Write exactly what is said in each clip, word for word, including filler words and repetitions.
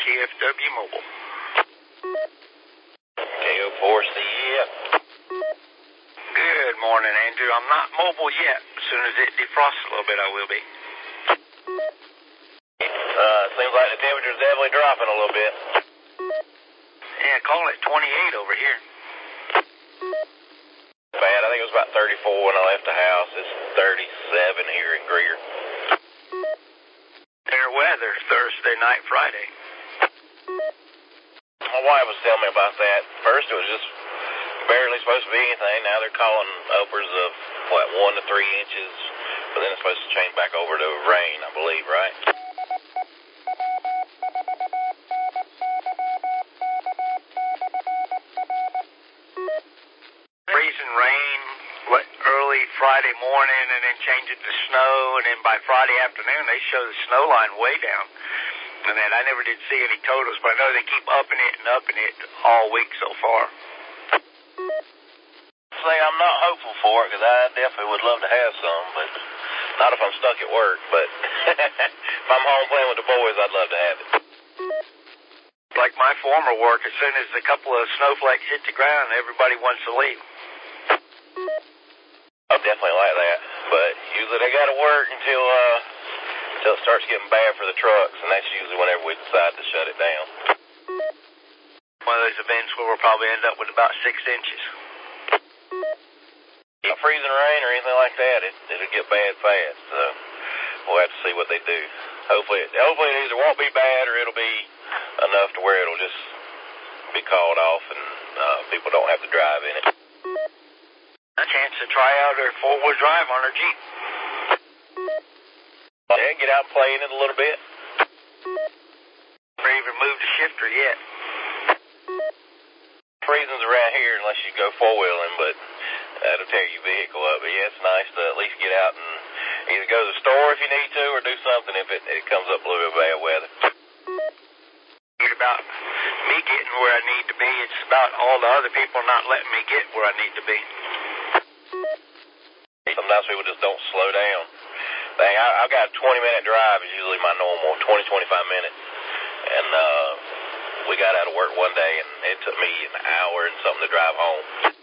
F W Mobile. K O four C F. Good morning, Andrew. I'm not mobile yet. As soon as it defrosts a little bit, I will be. Uh, seems like the temperature's definitely dropping a little bit. Yeah, call it twenty-eight over here. Bad. I think it was about thirty-four when I left the house. It's thirty-seven here in Greer. Fair weather Thursday night, Friday. My wife was telling me about that. First it was just barely supposed to be anything. Now they're calling upwards of, what, one to three inches. But then it's supposed to change back over to rain, I believe, right? Freezing rain, what, early Friday morning, and then change it to snow, and then by Friday afternoon they show the snow line way down. And then I never did see any totals, but I know they keep upping it and upping it all week so far. Say I'm not hopeful for it, because I definitely would love to have some, but not if I'm stuck at work. But if I'm home playing with the boys, I'd love to have it. Like my former work, as soon as a couple of snowflakes hit the ground, everybody wants to leave. I definitely like that, but usually they got to work until uh, until it starts getting bad for the trucks, and that's usually whenever we decide to shut it down. One of those events where we'll probably end up with about six inches. Not freezing rain or anything like that, it, it'll get bad fast, so we'll have to see what they do. Hopefully, it, hopefully it either won't be bad or it'll be enough to where it'll just be called off and uh, people don't have to drive in it. A chance to try out her four-wheel drive on her Jeep. Yeah, get out and play in it a little bit. Never even moved a shifter yet. Freezing's around here unless you go four-wheeling, but that'll tear your vehicle up. But yeah, it's nice to at least get out and either go to the store if you need to or do something if it, it comes up a little bit of bad weather. It's about me getting where I need to be. It's about all the other people not letting me get where I need to be. Sometimes people just don't slow down. Dang, I, I've got a twenty-minute drive is usually my normal, twenty, twenty-five minutes. And uh, we got out of work one day, and it took me an hour and something to drive home.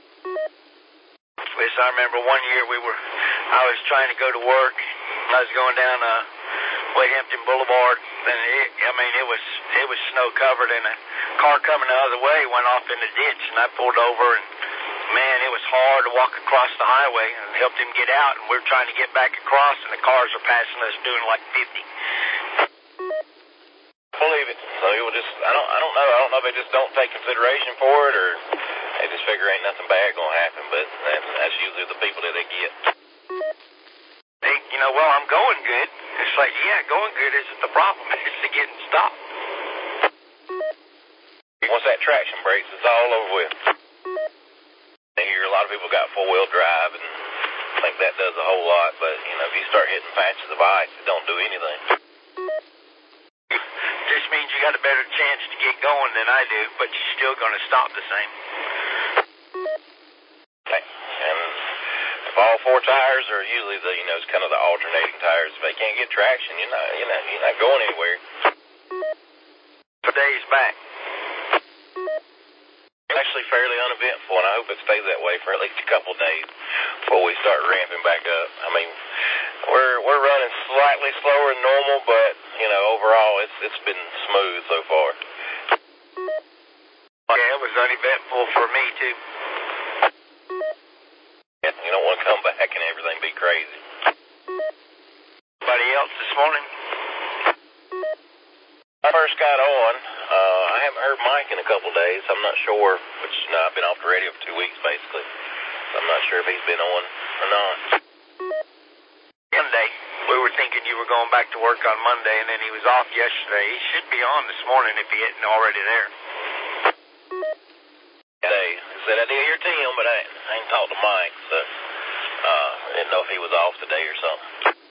Yes, I remember one year we were, I was trying to go to work. I was going down uh, Wade Hampton Boulevard, and it, I mean, it was it was snow covered, and a car coming the other way went off in the ditch, and I pulled over, and man, it was hard to walk across the highway and helped him get out, and we were trying to get back across, and the cars were passing us doing like fifty. Believe it. So it will just, I don't, I don't know. I don't know if they just don't take consideration for it, or they just figure ain't nothing bad gonna happen. But that's, that's usually the people that they get. They, you know, well, I'm going good. It's like, yeah, going good isn't the problem. It's the getting stopped. Once that traction breaks, it's all over with. I hear a lot of people got four-wheel drive and think that does a whole lot, but you know, if you start hitting patches of ice, it don't do anything. Just means you got a better chance to get going than I do, but you're still going to stop the same. Okay. And if all four tires are usually the, you know, it's kind of the alternating tires. If they can't get traction, you're not, you're not, you're not going anywhere. Today's back. Actually fairly uneventful, and I hope it stays that way for at least a couple of days before we start ramping back up. I mean, we're we're running slightly slower than normal, but you know, overall it's it's been smooth so far. Yeah, it was uneventful for me too. You don't want to come back and everything be crazy. Anybody else this morning? I first got on. Uh, I haven't heard Mike in a couple of days. I'm not sure, which you know, I've been off the radio for two weeks basically. So I'm not sure if he's been on or not. Monday, we were thinking you were going back to work on Monday, and then he was off yesterday. He should be on this morning if he isn't already there. Hey, I said I did hear Tim, but I, I ain't talked to Mike, so uh, I didn't know if he was off today or something.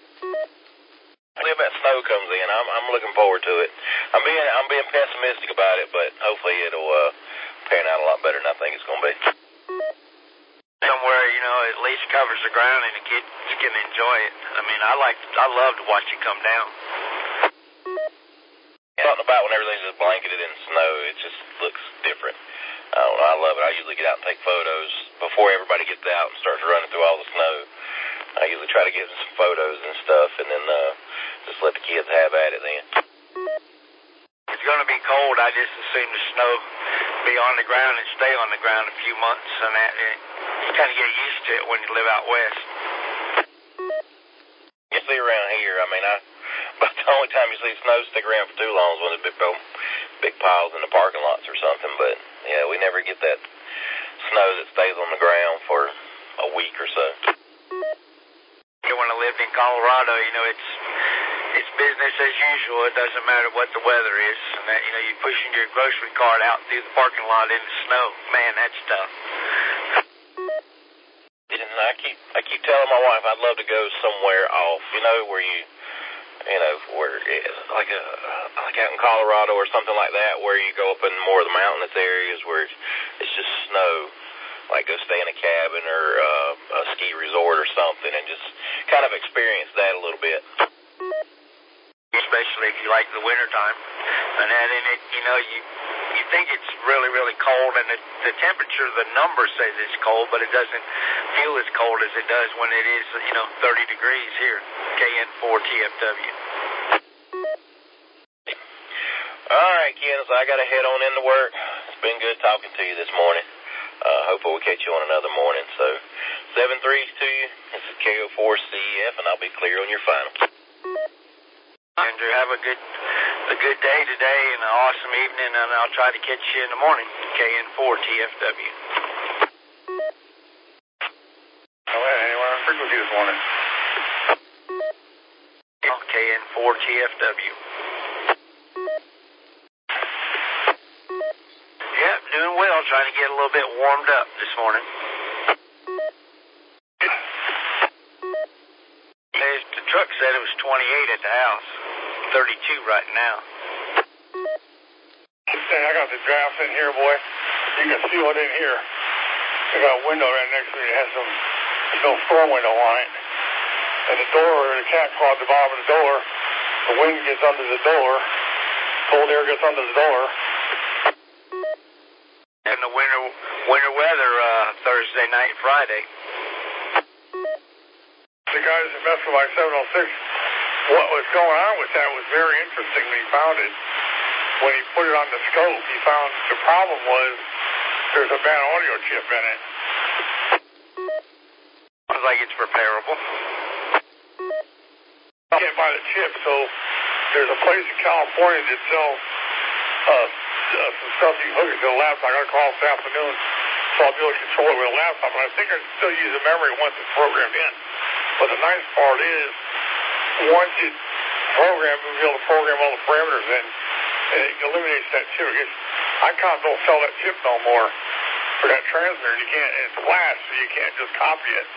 If that snow comes in, I'm I'm looking forward to it. I'm being I'm being pessimistic about it, but hopefully it'll uh, pan out a lot better than I think it's going to be. Somewhere, you know, at least covers the ground and the kids can enjoy it. I mean, I like I love to watch it come down. Something about when everything's just blanketed it just looks different. I don't know, I love it. I usually get out and take photos before everybody gets out and starts running through all the snow. I usually try to get some photos and stuff, and then uh, just let the kids have at it then. It's going to be cold. I just assume the snow be on the ground and stay on the ground a few months, and that it, you kind of get used to it when you live out west. You see around here, I mean, I, but the only time you see snow stick around for too long is when there's big, big piles in the parking lots or something, but yeah, we never get that snow that stays on the ground for a week or so. When I lived in Colorado, you know, it's it's business as usual. It doesn't matter what the weather is. And that, you know, you're pushing your grocery cart out through the parking lot in the snow. Man, that's tough. And I keep I keep telling my wife I'd love to go somewhere off, you know, where you, you know, where like a like out in Colorado or something like that, where you go up in more of the mountainous areas where it's just snow. Like go stay in a cabin or uh, a ski resort or something and just kind of experience that a little bit. Especially if you like the wintertime. And that in it, you know, you you think it's really, really cold, and the, the temperature, the number says it's cold, but it doesn't feel as cold as it does when it is, you know, thirty degrees here, K N four T F W. All right, Ken, so I got to head on into work. It's been good talking to you this morning. Uh, hopefully we'll catch you on another morning. So, seven threes to you. This is K O four C F, and I'll be clear on your final. Andrew, have a good a good day today and an awesome evening, and I'll try to catch you in the morning. K N four T F W. Oh, hey, anyone on frequency this morning? K N four T F W. Yep, doing well. Trying to get a little bit warmed up this morning. The truck said it was twenty-eight at the house. thirty-two right now. I got the draft in here, boy. You can see what in here. I got a window right next to me. It has some, there's no storm window on it. And the door, the cat claw at the bottom of the door, the wind gets under the door, cold air gets under the door. And the winter winter weather uh, Thursday night, Friday. The guys that messed with my seven oh six, what was going on with that was very interesting when he found it. When he put it on the scope, he found the problem was there's a bad audio chip in it. Sounds like it's repairable. You can't buy the chip, so there's a place in California that sells uh, uh, some stuff you can hook it to a laptop. I got a call this afternoon, so I'll be able to control it with a laptop. But I think I can still use the memory once it's programmed in. But the nice part is, once it's programmed, we'll be able to program all the parameters in, and it eliminates that chip. It's, Icon don't sell that chip no more for that transmitter. You can't, it's flash, so you can't just copy it.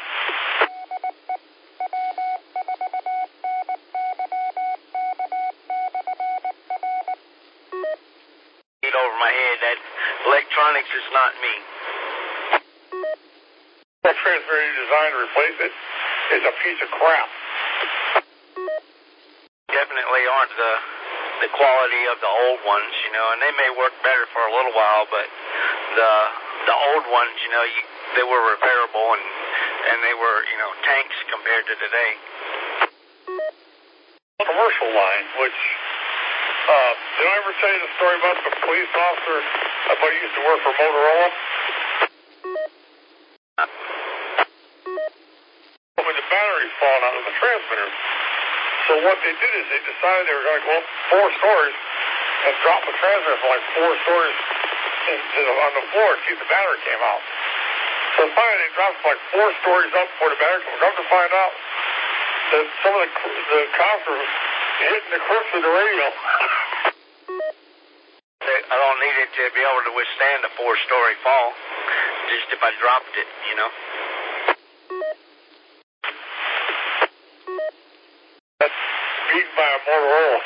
Over my head, that electronics is not me. That transmitter you designed to replace it is a piece of crap. Definitely aren't the the quality of the old ones, you know, and they may work better for a little while, but the the old ones, you know, you, they were repairable and and they were, you know, tanks compared to today. Commercial line, which uh, did I ever tell you the story about the police officer I thought he used to work for Motorola? When the battery's falling out of the transmitter. So what they did is they decided they were going to go up four stories and drop the transmitter from like four stories into the, on the floor to see if the battery came out. So finally they dropped like four stories up before the battery came out. Come to find out that some of the, the cops were hitting the crooks with the radio. I don't need it to be able to withstand a four-story fall, just if I dropped it, you know. That's beaten by a Motorola.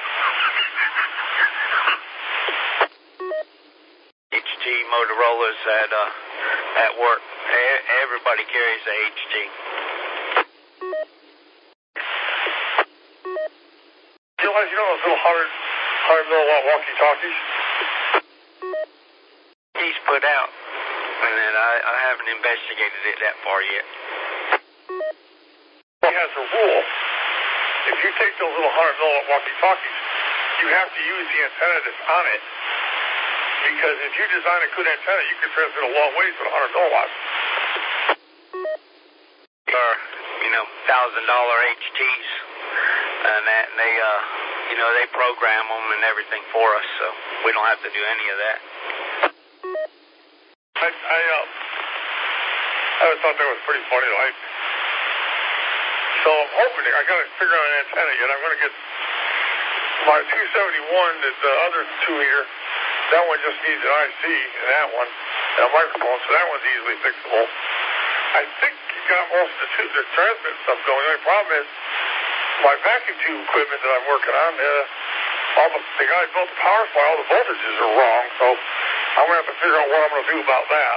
H T Motorola's at uh, at work. E- everybody carries a H T. You realize you know those little hundred hundred milliwatt walkie-talkies? put out. And then I, I haven't investigated it that far yet. He has a rule. If you take those little one hundred milliwatt walkie-talkies, you have to use the antenna that's on it. Because if you design a good antenna, you can transmit a long ways with one hundred milliwatts. Or, you know, one thousand dollar H Ts. And that, and they, uh, you know, they program them and everything for us, so we don't have to do any of that. I, I, uh, I thought that was pretty funny. Like, so I'm hoping, I got to figure out an antenna yet. I'm going to get my two seventy-one, the, the other two meter. That one just needs an I C, and that one, and a microphone, so that one's easily fixable. I think you got most of the, two, the transmit stuff going. The only problem is my vacuum tube equipment that I'm working on, uh, all the, the guy built the power supply, all the voltages are wrong, so I'm going to have to figure out what I'm going to do about that.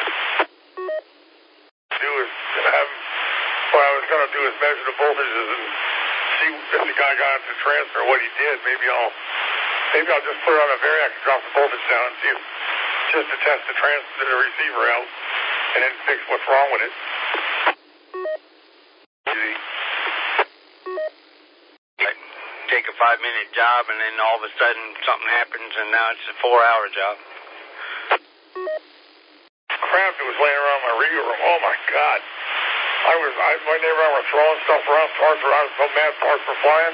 Do is have, what I was going to do is measure the voltages and see if the guy got into the transmitter, what he did. Maybe I'll, maybe I'll just put it on a variac and drop the voltage down and see if, just to test the trans, the receiver out, and then fix what's wrong with it. Take a five minute job and then all of a sudden something happens and now it's a four hour job. Crap that was laying around my radio room. Oh my God. I was, I, my neighbor and I were throwing stuff around. Parts were, I was so mad parts were flying.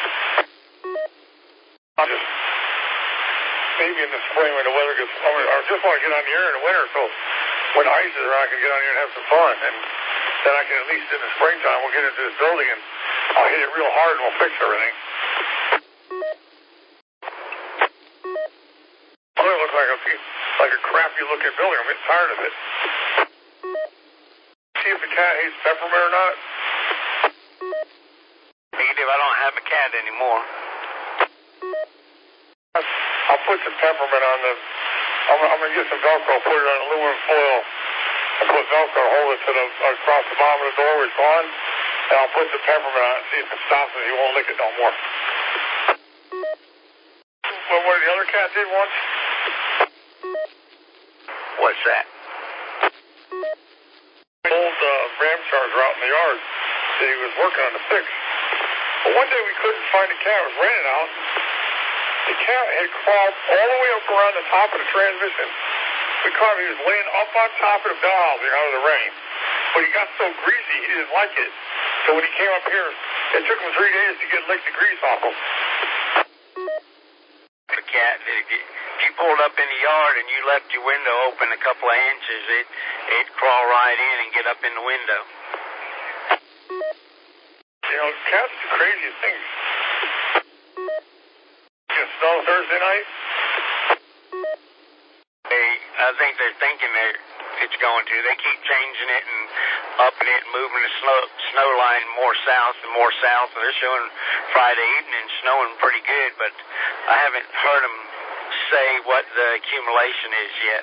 I just, maybe in the spring when the weather gets, I, mean, I just want to get on the air in the winter so when the ice is around I can get on here and have some fun. And then I can at least in the springtime we'll get into this building and I'll hit it real hard and we'll fix everything. Oh, it looks like a, like a crappy looking building. I'm getting tired of it. See if the cat hates peppermint or not. Negative, I don't have a cat anymore. I'll put some peppermint on the, I'm, I'm going to get some Velcro, put it on aluminum foil, and put Velcro, hold it to the, across the bottom of the door where it's on, and I'll put the peppermint on it and see if it stops it. He won't lick it no more. Well, what the other cat did once? What's that? Old uh, ram charger out in the yard that he was working on to fix. But one day we couldn't find the cat. It was raining out. The cat had crawled all the way up around the top of the transmission. We caught him. He was laying up on top of the bell housing out of the rain. But he got so greasy, he didn't like it. So when he came up here, it took him three days to get lick the grease off him. The cat, if you, if you pulled up in the yard and you left your window open a couple of inches, it, it'd crawl right in and get up in the window. You know, cats do crazy things. It snow Thursday night? They, I think they're thinking that it's going to. They keep changing it and upping it and moving the snow, snow line more south and more south. So they're showing Friday evening snowing pretty good, but I haven't heard them say what the accumulation is yet.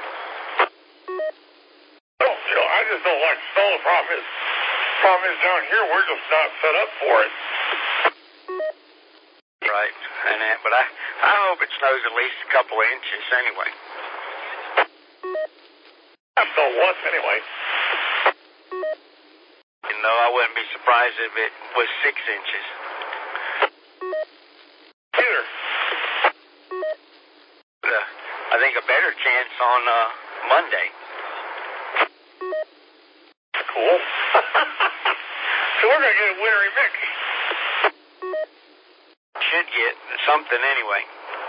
Well, you know, I just don't like snow. The problem is, the problem is down here, we're just not set up for it. Right, and that, but I, I hope it snows at least a couple of inches anyway. I snowed once anyway. You know, I wouldn't be surprised if it was six inches. Either. But, uh, I think a better chance on uh, Monday. Cool. So we're going to get a wintry mix. Should get something anyway.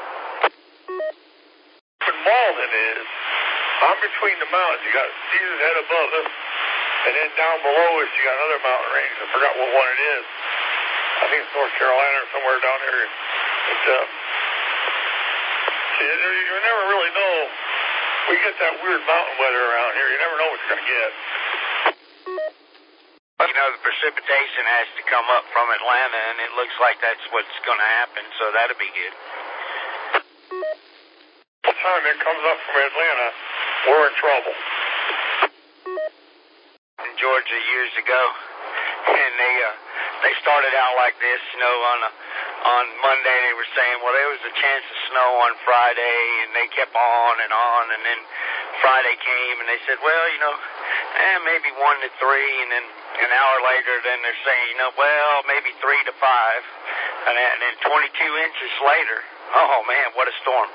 What Malden is, I'm between the mountains. You got Caesar's Head above us, and then down below us, you got another mountain range. I forgot what one it is. I think it's North Carolina or somewhere down there. But, uh, see, you never really know. We get that weird mountain weather around here. You never know what you're going to get. You know, the precipitation has to come up from Atlanta, and it looks like that's what's going to happen, so that'll be good. The time it comes up from Atlanta, we're in trouble. In Georgia years ago, and they uh, they started out like this, you know, on a, on Monday they were saying, well, there was a chance of snow on Friday, and they kept on and on, and then Friday came, and they said, well, you know, eh, maybe one to three, and then an hour later, then they're saying, you know, well, maybe three to five, and then, and then twenty-two inches later, oh, man, what a storm.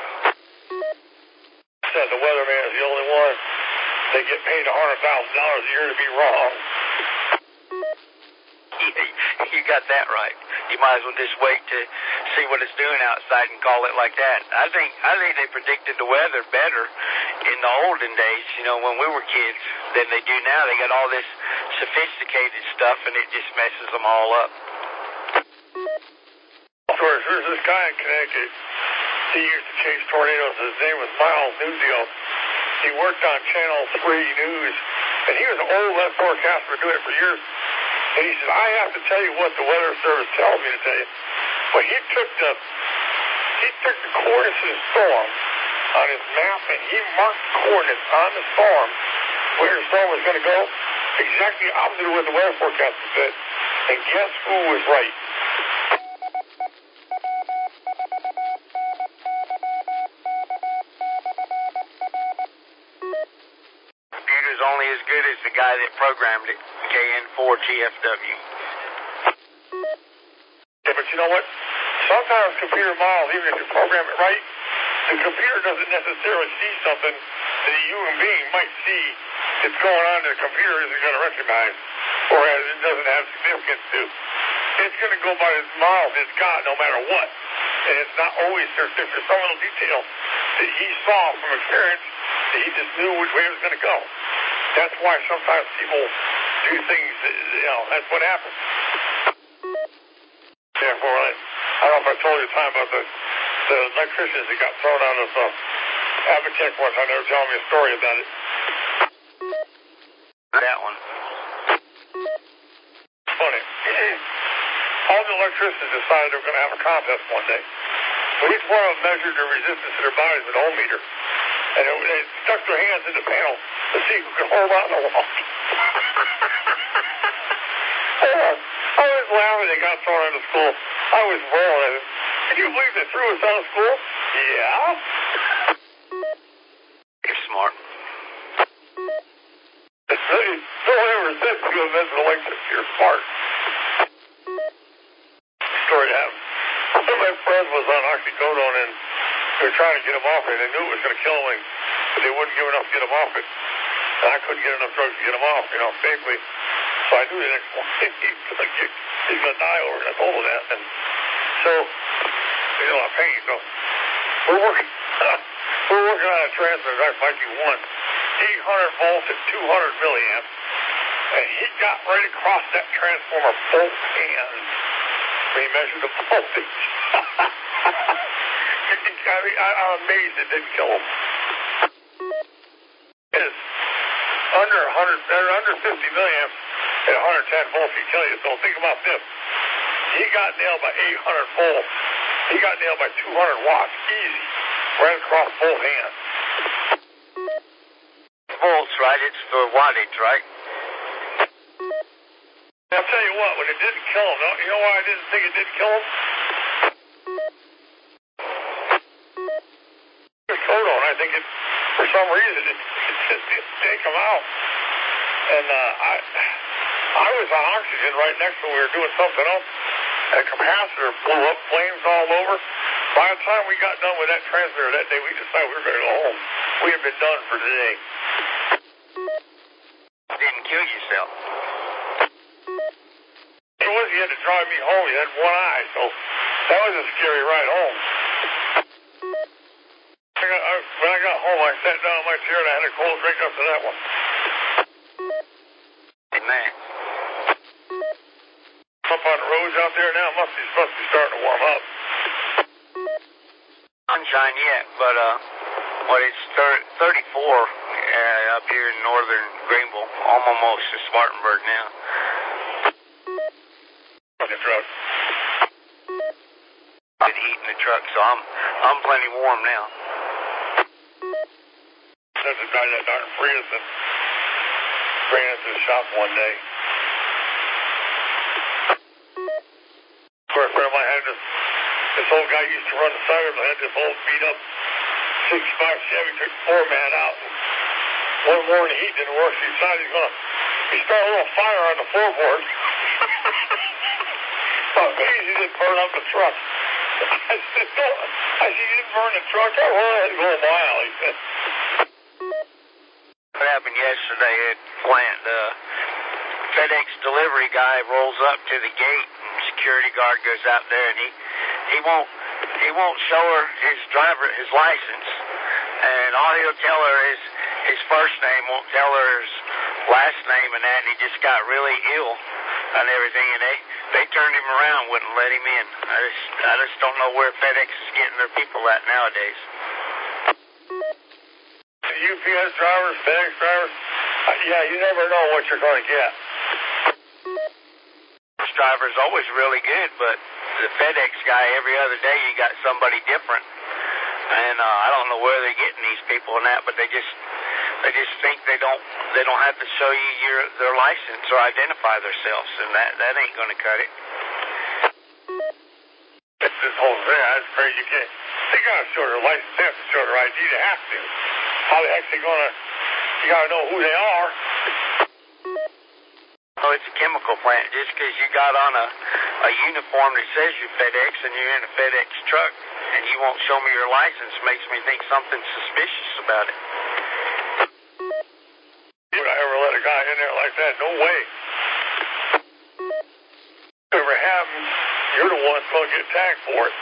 Said the weatherman is the only one. They get paid one hundred thousand dollars a year to be wrong. You got that right. You might as well just wait to see what it's doing outside and call it like that. I think I think they predicted the weather better in the olden days, you know, when we were kids, than they do now. They got all this sophisticated stuff, and it just messes them all up. Of course, there's this guy in Connecticut. He used to chase tornadoes. His name was Miles Nuzio. He worked on Channel three News, and he was an old weather forecaster, been doing it for years. And he said, I have to tell you what the Weather Service tells me to tell you. But he took the he took the coordinates of the storm on his map, and he marked the coordinates on the storm where the storm was going to go, exactly opposite of what the weather forecaster said. And guess who was right? Computer's only as good as the guy that programmed it, K N four G F W. Yeah, but you know what? Sometimes computer models, even if you program it right, the computer doesn't necessarily see something that a human being might see that's going on that the computer isn't going to recognize, or it doesn't have significance to. It's going to go by this model it's got no matter what. And it's not always, there's, there's some little detail that he saw from experience that he just knew which way it was going to go. That's why sometimes people do things, you know, that's what happens. Yeah, for I, I don't know if I told you the time about the, the electricians that got thrown out of uh, Abitech one time. They were telling me a story about it. That one. Funny. All the electricians decided they were going to have a contest one day. So each one of them measured their resistance to their bodies with an ohm meter. And they, they stuck their hands in the panel to see who could hold on the wall. I was laughing. They got thrown out of school. I was rolling. Can you believe they threw us out of school? Yeah. You're smart. Don't ever sit to a mental electric. You're smart. Story happened. One of my friends was on oxycodone, and they were trying to get him off it. They knew it was going to kill him, but they wouldn't give enough to get him off it. And I couldn't get enough drugs to get him off, you know, safely. So I knew the next morning he's going to he's going to die over it. I told him that. And so, he's a lot of pain. So we're working, we're working on a transmitter, I five Q one, eight hundred volts at two hundred milliamps. And he got right across that transformer both hands when he measured the voltage. I mean, I, I'm amazed it didn't kill him. It's under one hundred, or under fifty milliamps at one hundred ten volts, he tell you. So think about this. He got nailed by eight hundred volts. He got nailed by two hundred watts. Easy. Right across both hands. Volts, right? It's for wattage, right? I'll tell you what, when it didn't kill him, you know why I didn't think it didn't kill him? Codone, I think it, for some reason, it, it just didn't take him out. And uh, I I was on oxygen right next to when we were doing something else, and a capacitor blew up, flames all over. By the time we got done with that transmitter that day, we decided we were going to go home. We had been done for today. Didn't kill yourself. It was, he had to drive me home. He had one eye, so that was a scary ride home. I got, I, when I got home, I sat down in my chair and I had a cold drink after that one. Hey, man. Up on the roads out there now, must be supposed to be starting to warm up. Sunshine yet, but uh, what it's thirty-four uh, up here in northern Greenville, almost to Spartanburg now. On the truck. Been heating the truck, so I'm I'm plenty warm now. There's a guy that darn Prius that ran into the shop one day. Of course, a friend of mine had this, this This old guy used to run the Cyrus. I had this old beat up sixty-five Chevy, took the foreman out. And one morning the heat didn't work, so he decided he's gonna he started a little fire on the floorboard. Well, maybe he didn't burn up the truck. I said, no. I said, you didn't burn the truck? I well, I had to go a mile, he said. What happened yesterday at plant, the FedEx delivery guy rolls up to the gate, and security guard goes out there, and he he won't he won't show her his driver his license, and all he'll tell her is his first name, won't tell her his last name, and that. And he just got really ill and everything, and they they turned him around, wouldn't let him in. I just I just don't know where FedEx is getting their people at nowadays. U P S drivers, FedEx drivers, uh, yeah, you never know what you're going to get. This driver's always really good, but the FedEx guy, every other day you got somebody different. And uh, I don't know where they're getting these people and that, but they just they just think they don't they don't have to show you your their license or identify themselves, and that that ain't going to cut it. It's this whole thing. That's crazy. You can't. They got to show their license. They have to show their I D. They have to. How the heck they gonna? You got to know who they are. Oh, it's a chemical plant. Just because you got on a a uniform that says you're FedEx and you're in a FedEx truck, and you won't show me your license, makes me think something suspicious about it. Would I ever let a guy in there like that? No way. If it ever happens, you're the one that's going to get tagged for it.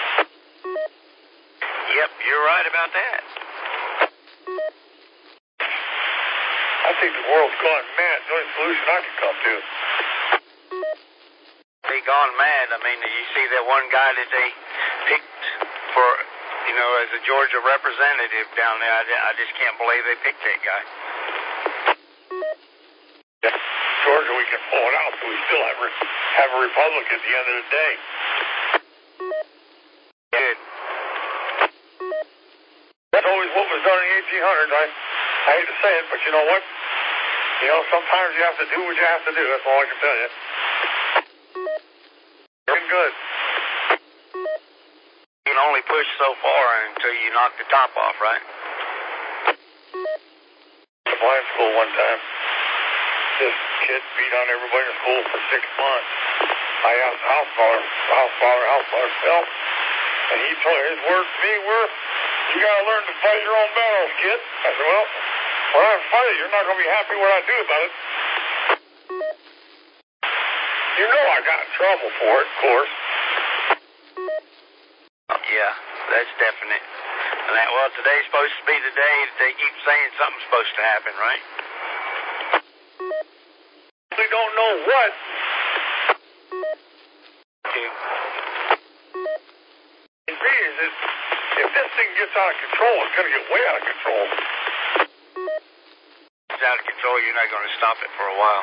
Yep, you're right about that. I think the world's gone mad. The only solution I can come to. They gone mad. I mean, you see that one guy that they picked for, you know, as a Georgia representative down there. I, I just can't believe they picked that guy. Yeah. Georgia, we can pull it out, so we still have, have a Republic at the end of the day. Good. That's always what was done in the eighteen hundreds. I, I hate to say it, but you know what? You know, sometimes you have to do what you have to do. That's all I can tell you. Been good. You can only push so far until you knock the top off, right? I was in blind school one time. This kid beat on everybody in school for six months. I asked the house father, house father, house father, help. And he told me, his words to me were, you got to learn to fight your own battles, kid. I said, well, when I fight it, you're not going to be happy what I do about it. You know I got in trouble for it, of course. Yeah, that's definite. And that, well, today's supposed to be the day that they keep saying something's supposed to happen, right? We don't know what. Two. It is, is if this thing gets out of control, it's going to get way out of control. It's out of control. You're not going to stop it for a while.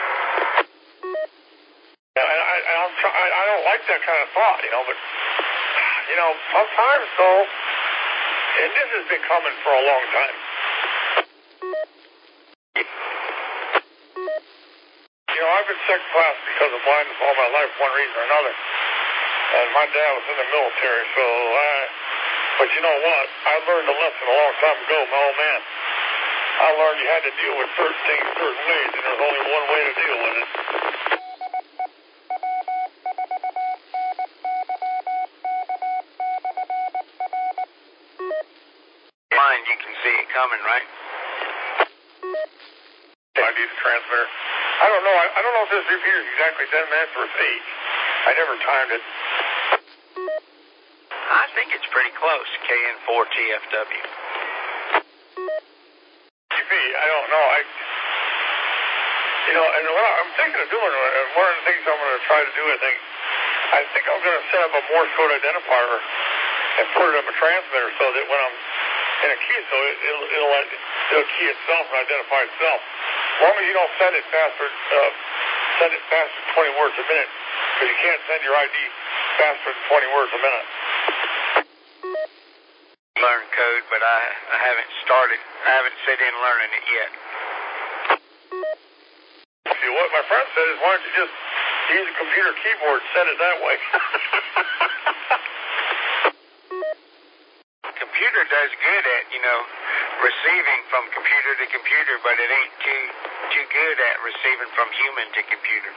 And I, I, I'm try, I, I don't like that kind of thought, you know, but, you know, sometimes, though, and this has been coming for a long time. You know, I've been second class because of blindness all my life, one reason or another. And my dad was in the military, so I, but you know what? I learned a lesson a long time ago, my old man. I learned you had to deal with certain things certain ways, and there's only one way to deal with it. Mind, you can see it coming, right? I need a transmitter. I don't know. I, I don't know if this repeater is exactly ten minutes or it's eight. I never timed it. I think it's pretty close. K N four T F W. I don't know. I, you know, and what I'm thinking of doing, and one of the things I'm going to try to do, I think, I think I'm going to set up a Morse code identifier and put it on a transmitter so that when I'm in a key, so it, it'll, it'll, it'll key itself and identify itself. As long as you don't send it faster, uh, send it faster than twenty words a minute, because you can't send your I D faster than twenty words a minute. Learn code, but I, I haven't started. I haven't sit in learning it yet. See, what my friend said is, why don't you just use a computer keyboard and send it that way? computer does good at, you know, receiving from computer to computer, but it ain't too too good at receiving from human to computer.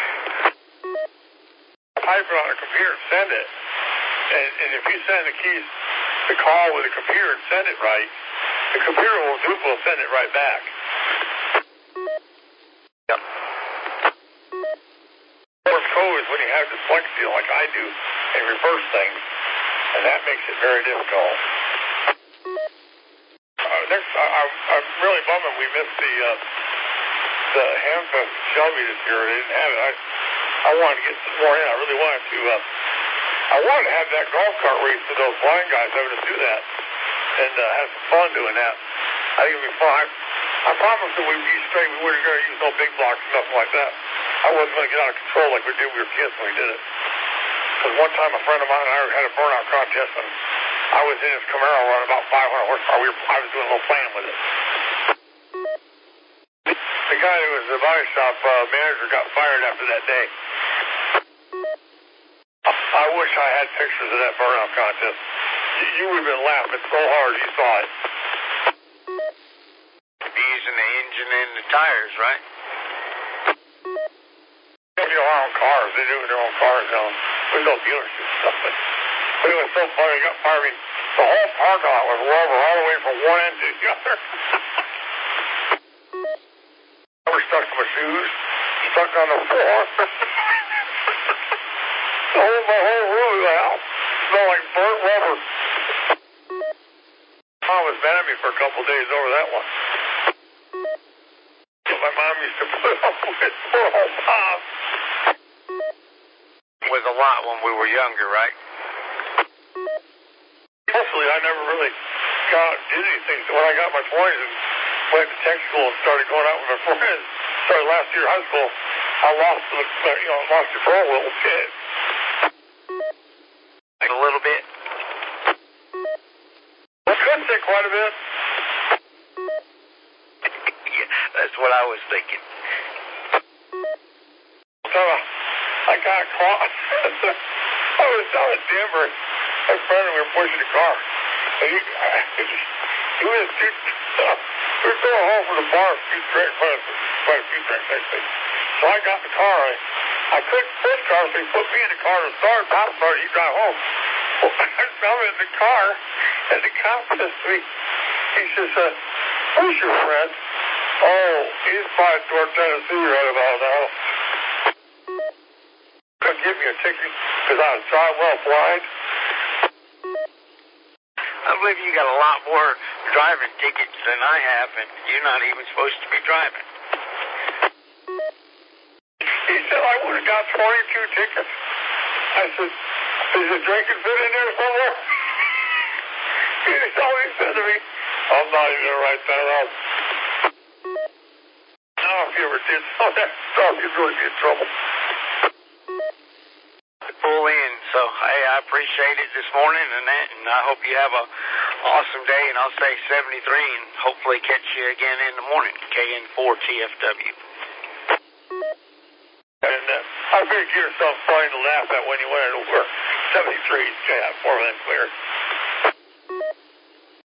Type it on a computer and send it. And, and if you send the keys, the call with the computer and send it right, the computer will do will send it right back. Yep. Morse code is when you have dyslexia like I do and reverse things, and that makes it very difficult. Uh, next, I, I, I'm really bummed we missed the uh, the Hamfest Shelby this year. They didn't have it. I I wanted to get some more in. I really wanted to. Uh, I wanted to have that golf cart race to those blind guys having to do that and uh, have some fun doing that. I think it'd be fun. I, I promised that we'd be straight. We weren't going to use no big blocks and nothing like that. I wasn't going to get out of control like we did when we were kids when we did it. Because one time a friend of mine and I had a burnout contest, and I was in his Camaro running about five hundred horsepower. We were, I was doing a little playing with it. The guy who was the body shop uh, manager got fired after that day. I wish I had pictures of that burnout contest. You, you would have been laughing so hard you saw it. Using the engine and the tires, right? They do their own cars. They do their own cars now. We go dealership stuff. But, but it was so funny. They got fired. I mean, the whole parking lot was rubber all the way from one end to the other. Rubber stuck to my shoes, stuck on the floor. The whole, my whole room was out. Smelled like burnt rubber. Mom was mad at me for a couple of days over that one. My mom used to put up with poor old Bob. Was a lot when we were younger, right? Mostly, I never really got out and did anything. So when I got my twenties and went to tech school and started going out with my friends, started last year high school, I lost the, you know, lost control a little bit. Like a little bit. I could say quite a bit. Yeah, that's what I was thinking. So uh, I got caught. I was down in Denver. My friend and we were pushing the car. And he, he was too, uh, we were going home from the bar a few drinks, quite a few drinks actually. So I got in the car. I, I couldn't push the car, so he put me in the car to start. Pop started, he drive home. Well, I'm in the car, and the cop says to me, he says, uh, who's your friend? Oh, he's by North Tennessee right about now. Couldn't give me a ticket because I was driving well blind. I believe you got a lot more driving tickets than I have, and you're not even supposed to be driving. He said I would have got twenty-two tickets. I said, is the drinking fit in there somewhere? He told me, he said to me, I'm not even going to write that up. Now, if you ever did some of that stuff, you'd really be in trouble. Pull in, so hey, I appreciate it this morning and that, and I hope you have a awesome day, and I'll say seventy-three, and hopefully catch you again in the morning, K N four T F W. And uh, I figured you were something funny to laugh at when you went into work. seventy-three, yeah, four minutes clear.